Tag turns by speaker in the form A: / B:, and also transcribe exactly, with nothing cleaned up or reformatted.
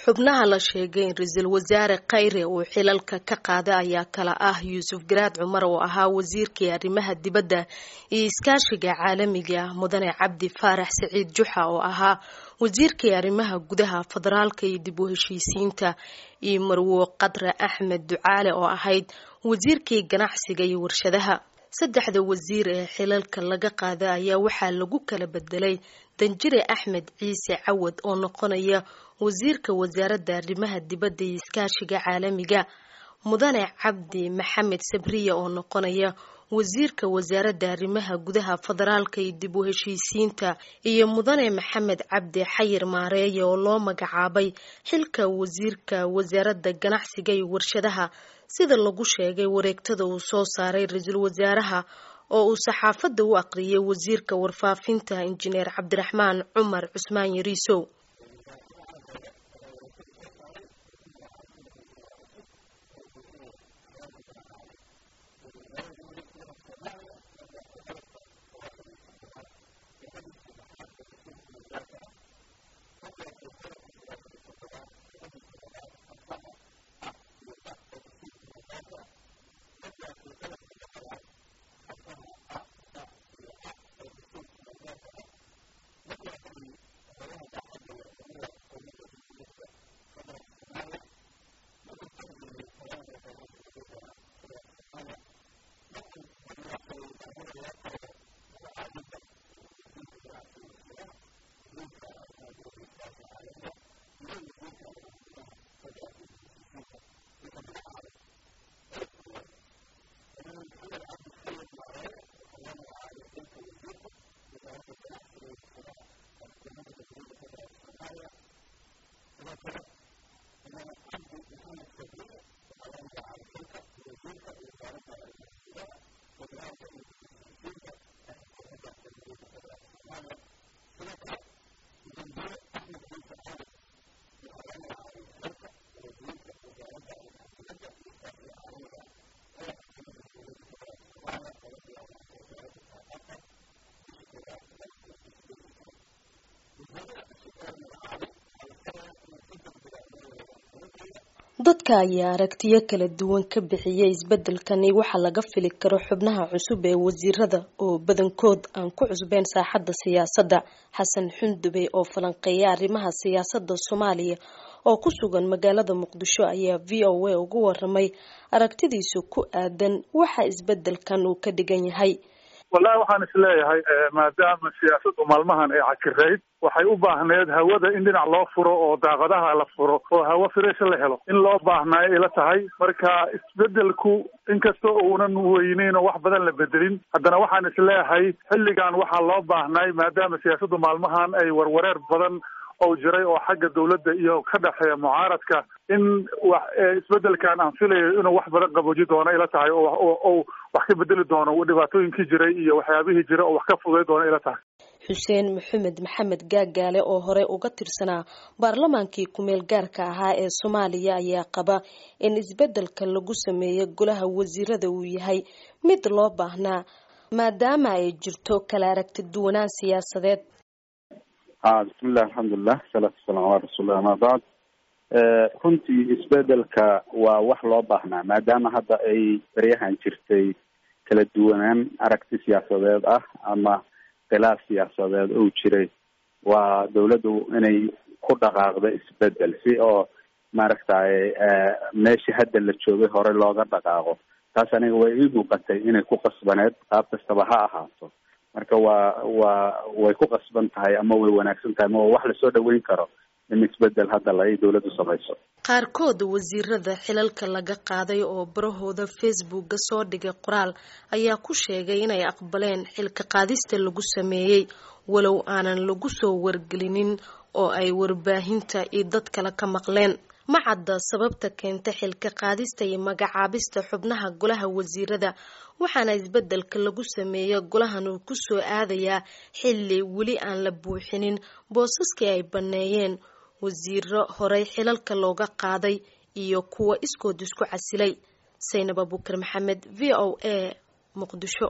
A: xubnaha la sheegay in ra'iisul wasaare Khayre uu xilalka ka qaaday ayaa kala ah Yuusuf Garaad Cumar oo ahaa wasiirkii arrimaha dibadda iyo iskaashiga caalamiga ah Mudane Cabdi Faarax Saciid Juxa oo ahaa wasiirkii arrimaha gudaha federaalka iyo dib u heshiisiinta iyo Marwo Qadra Axmed Ducaale oo ahayd wasiirkii ganacsiga iyo warshadaha. saddexda wasiir ee xilalka laga qaaday ayaa waxaa lagu kala bedelay Danjire Axmed Ciise Cawad oo noqonaya wasiirka wasaaradda arrimaha dibadda iyo iskaashiga caalamiga, Mudane Cabdi Maxamed Sabriye oo noqonaya wasiirka wasaaradda arrimaha gudaha federaalka iyo dib u heshiisiinta, iyo Mudane Maxamed Cabdi Xayir Maareeye oo loo magacaabay xilka wasiirka wasaaradda ganacsiga iyo warshadaha sida lagu sheegay wareegtada uu soo saaray ra'iisul wasaaraha oo uu saxaafadda u aqriyay wasiirka warfaafinta Injineer Cabdiraxmaan Cumar Cusmaan Yariisow. dadka ayaa aragtiyo kala duwan ka bixiyay isbedelkani waxa laga fili karo xubnaha cusub ee wasiirada oo badankood aan ku cusbeen saaxadda siyaasadda. Xasan Xundube oo falanqeeya arrimaha siyaasadda Soomaaliya oo ku sugan magaalada Muqdisho ayaa V O A ugu waramay aragtidiisa ku aadan waxa isbedelkan uu ka dhigan yahay.
B: wallahi waxaan isleeyahay maadaama siyaasaddu maalmahan ay cakireyd waxay u baahneed hawada in dhinac loo furo oo daaqadaha la furo oo hawo fresh la helo in loo baahnaayo ila tahay. marka isbedelku inkastoo uunan weyneyn oo wax badan la bedelin haddana waxaan isleeyahay xilligan waxaa loo baahnay maadaama siyaasaddu maalmahan ay warwareer badan oo jiray oo xagga dawladda iyo ka dhaxeeya mucaaradka in wax isbedelkan aan filayo inuu wax badan qabooji doono ila tahay oo oo wax ka bedeli doono dhibaatooyinkii jiray iyo waxyaabihii jiray oo wax ka fuday doono ila tahay.
A: Xuseen Maxamed Maxamed Gaagaale oo hore uga tirsanaa baarlamaankii ku meel gaarka ahaa ee Soomaaliya ayaa qaba in isbedelka lagu sameeyo golaha wasiirada uu yahay mid loo baahnaa maadaama ay jirto kala aragti duwanaan siyaasadeed.
C: ah bismillah alhamdulillah salatu wassalamu ala rasulillah ma ba'd. runtii isbedelka waa wax loo baahnaa maadaama hadda ay bariyahan jirtay kala duwanaan aragti siyaasadeed ah ama khilaaf siyaasadeed oo jiray waa dawladdu inay ku dhaqaaqdo isbedel si oo maaragtay meeshii hadda la joogay hore looga dhaqaaqo. taas aniga way ii muuqatay inay ku qasbaneed qaab kastaba ha ahaato. marka waa waa way ku qasban tahay ama way wanaagsan tahay ama wax la soo dhaweyn karo in isbedel hadda la ay dawladdu samayso.
A: qaarkood wasiirada xilalka laga qaaday oo barahooda Facebook soo dhigay qoraal ayaa ku sheegay inay aqbaleen xilka qaadista lagu sameeyay walow aanan lagu soo wargelinin oo ay warbaahinta iyo dad kale ka maqleen. ma cadda sababta keenta xilka qaadista iyo magacaabista xubnaha golaha wasiirada waxaana isbedelka lagu sameeyo golahan uu ku soo aadayaa xilli weli aan la buuxinin boosaskii ay baneeyeen wasiiro horey xilalka looga qaaday iyo kuwa iskood isku casilay. Saynab Abuukar Maxamed, V O A, Muqdisho.